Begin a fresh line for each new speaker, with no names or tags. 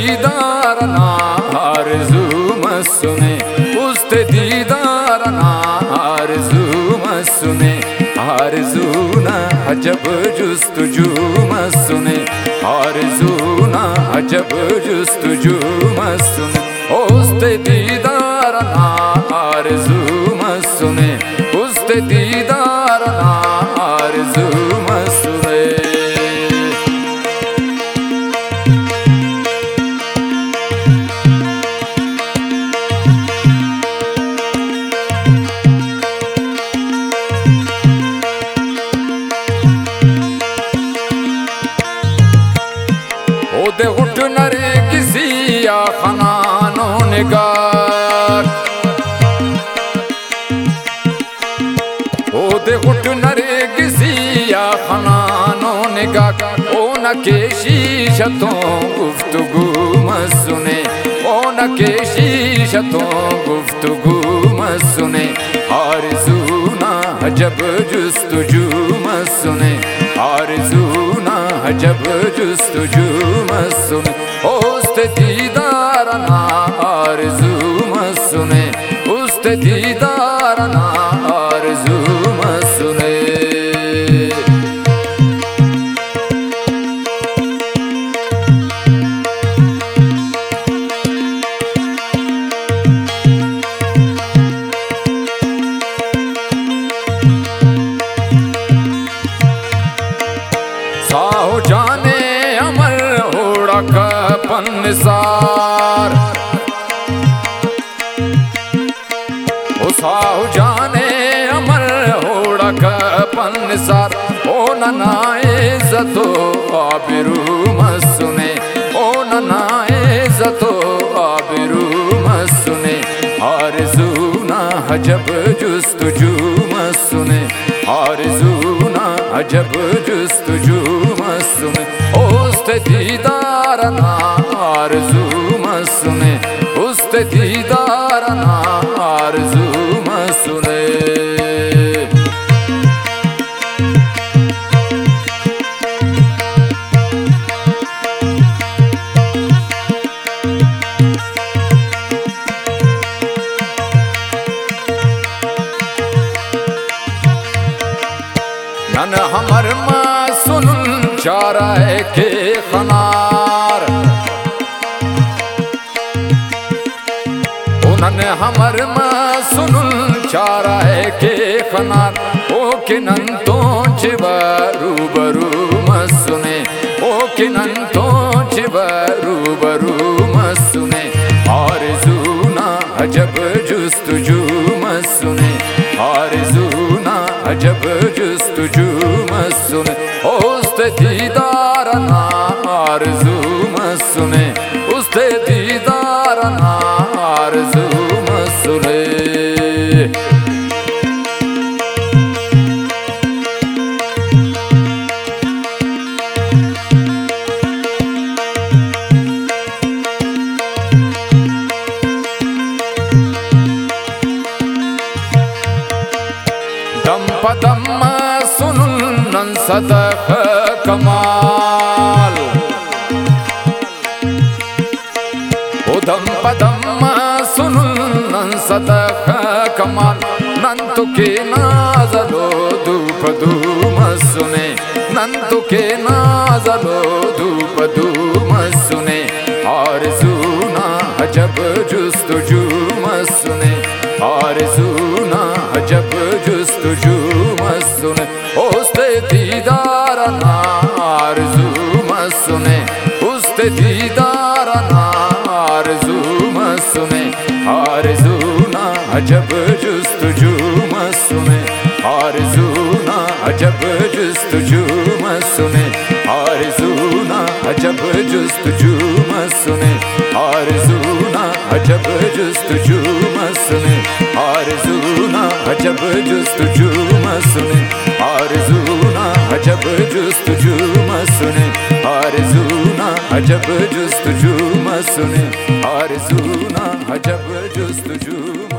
दीदार ना आरज़ू मसुने, उस्ते दीदार ना आरज़ू मसुने, आरज़ू ना अजब जुस्तुजू मसुने, आरज़ू ना अजब जुस्तुजू मसुने, उस्ते दीदार ना आरज़ू मसुने, उस्ते दीदार ना आरज़ू मसुने। ओदे उठ नरे किसी या खनानो निगार, ओदे उठ नरे किसी या खनानो निगार, ओ न के शीशतों गुफ्तगू मसुने, ओ न के शीशतों गुफ्तगू मसुने, आरज़ू ना अजब जुस्तुजू मसुने, आरज़ू ना अजब जुस्तुजू मसुने, उस्ते दीदार ना आरज़ू मसुने, उस्ते दीदार ना आरज़ू मसुने। साहो जाने अमर होड़ा कपन निसार, ओ साहो जाने अमर होड़ा कपन निसार, ओ ननाए ज़तो आबिरू मसुने, ओ ननाए ज़तो आबिरू मसुने, आरज़ू ना अजब जुस्तुजू मसुने, आरज़ू ना अजब जुस्तुजू मसुने, उस्ते दीदार ना आरज़ू मसुने, उस्ते दीदार ना आरज़ू मसुने। नन हमर सुनुन चाराए के खनार, ओ नन हमर सुनुन चाराए के खनार, ओ के नंतो चिबरू बरू मसुने, ओ के नंतो चिबरू बरू मसुने, आरज़ू ना अजब जुस्तुजू मसुने, आरज़ू ना अजब जुस्तुजू मसुने, उस्ते दीदार ना आरज़ू मसुने, उस्ते दीदार ना आरज़ू मसुने। दम पदम सुनुन सदक कमाल, ओ दम पदम सुनुन सदक कमाल, नंतु के नाज़लो धूप धूम सुने, नंतु के नाज़लो धूप धूम सुने, आरज़ू ना अजब जुस्तुजू मसुने, आरज़ू ना अजब जुस्तुजू मसुने, उस्ते दीदार ना आरज़ू मसुने, उस्ते दीदार ना आरज़ू मसुने, आरज़ू ना अजब जुस्तुजू मसुने, आरज़ू ना अजब जुस्तुजू मसुने, आरज़ू ना अजब जुस्तुजू मसुने, आरज़ू ना अजब जुस्तुजू मसुने, आरज़ू ना अजब जुस्तुजू मसुने, आरज़ू ना अजब जुस्तुजू मसुने, आरज़ू ना अजब जुस्तुजू मसुने, आरज़ू ना अजब जुस्तुजू